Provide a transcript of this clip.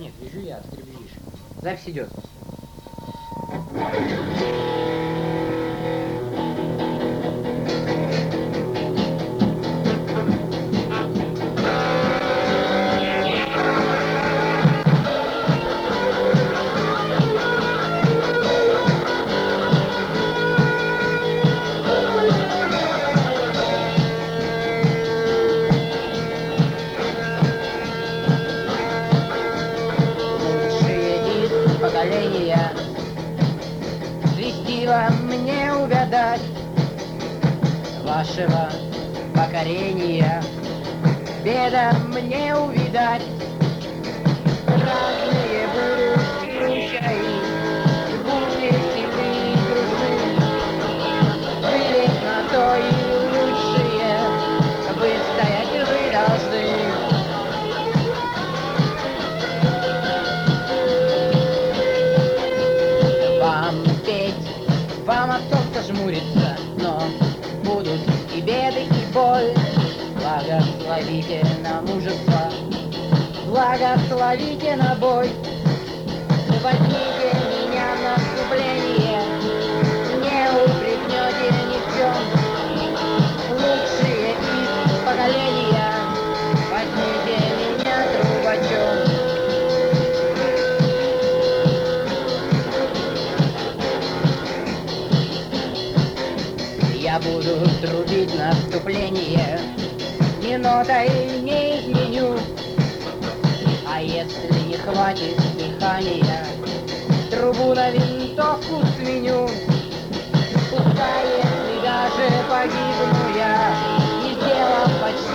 нет, вижу я, ты видишь. Запись идет. Светило мне угадать вашего покорения, беда мне увидать. Разные будут случаи, бури сильные дружбы, были на то и лучшие, выстоять вы должны. Вам от солнца жмурится, но будут и беды, и боль. Благословите на мужество, благословите на бой. Возьмите меня в наступление, не упрекнете ни в чем. Лучшие из поколения, возьмите меня трубачом. Я буду трубить наступление, ни нотой не изменю. А если не хватит дыхания, трубу на винтовку сменю. Пускай, если даже погибну я, не сделав почти